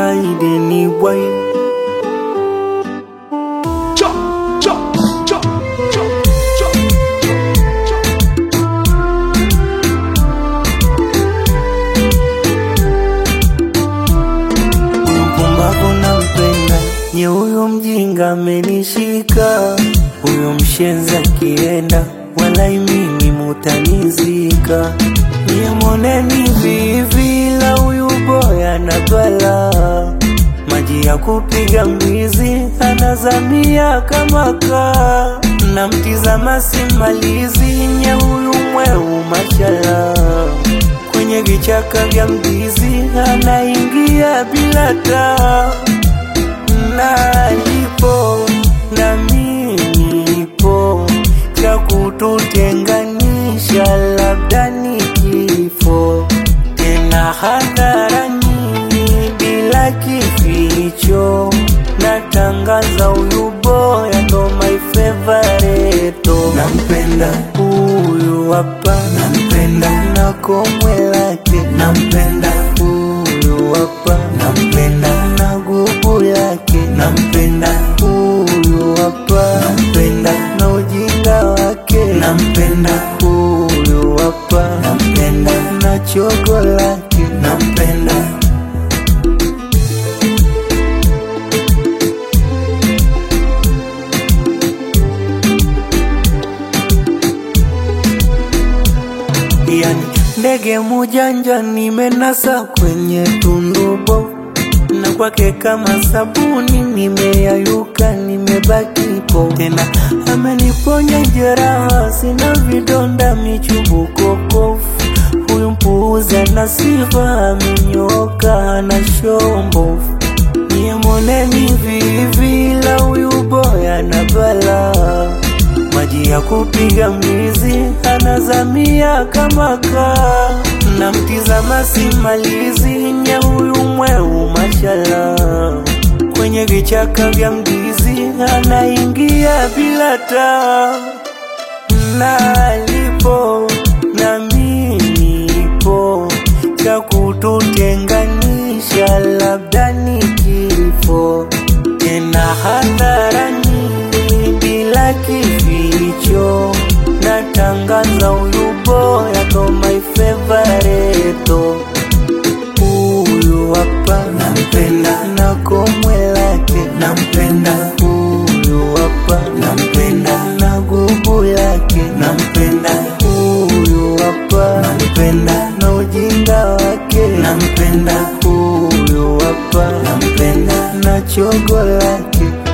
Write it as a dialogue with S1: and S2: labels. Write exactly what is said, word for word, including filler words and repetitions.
S1: Aideni boy.
S2: Chop, chop, chop, chop, chop,
S1: Mpumbavu nampenda, nye huyo mjinga amenishika. Huyo mshenza kienda, walai mimi mutanizika. Nye moneni vivi la huyu boy anabala. Maji ya kupiga mbizi, anazamia kama kaa. Namtizama simalizi, nye huyu mweu mashala. Kwenye vichaka vya mbizi, anaingia bila taa. Na alipo, na mimi nipo. Cha kututenganisha labda ni kifo. Tena hadharani bila kificho. Natangaza huyu boy ndo my favorite. Nampenda huyu hapa, nampenda na komwe lake. Nampenda huyu hapa, nampenda na gubu lake. Nampenda huyu hapa, nampenda na ujinga wake. Nampenda huyu hapa, nampenda na chogo lake. Nampenda yani ndege mujanja nimenasa kwenye tundubo. Na kwake kama sabuni nimeyayuka, nimebaki po. Tena ameniponya jeraha, sina vidonda michubuko kofu. Huyu mpuuzi ana sifa, amenyoka na shombo. Nye moneni vivi la huyu boy anabala. Maji ya kupiga mbizi, anazamia kama kaa. Namtizama simalizi, nye huyu mweu mashala. Kwenye vichaka vya mbizi, anaingia bila taa. Na alipo, na mimi nipo. Cha kututenganisha labda ni kifo. Tena hadharani bila kificho. Natangaza huyu boy ndo my favorite. Huyu hapa, nampenda na komwe lake. Nampenda huyu hapa, nampenda na gubu lake. Nampenda huyu hapa, nampenda na ujinga wake. Nampenda huyu hapa, nampenda na chogo lake.